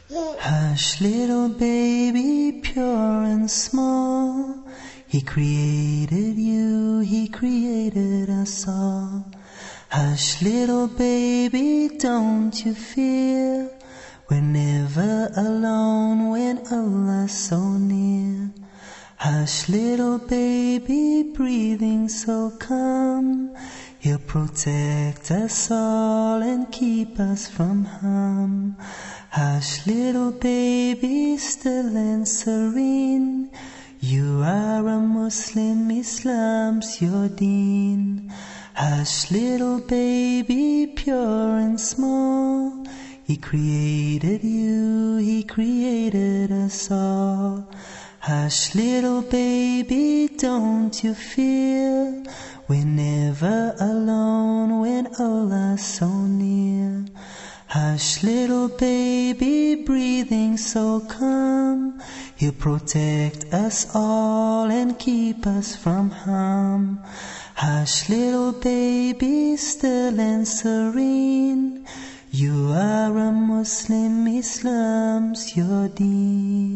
Hush, little baby, pure and small. He created you, He created us all. Hush, little baby, don't you fear. We're never alone when Allah's so near. Hush, little baby, breathing so calm. He'll protect us all and keep us from harm. Hush, little baby, still and serene. You are a Muslim, Islam's your deen. Hush, little baby, pure and small. He created you, He created us all. Hush, little baby, don't you fear. We're never alone when Allah's so near. Hush, little baby, breathing so calm. He'll protect us all and keep us from harm. Hush, little baby, still and serene. You are a Muslim, Islam's your deen.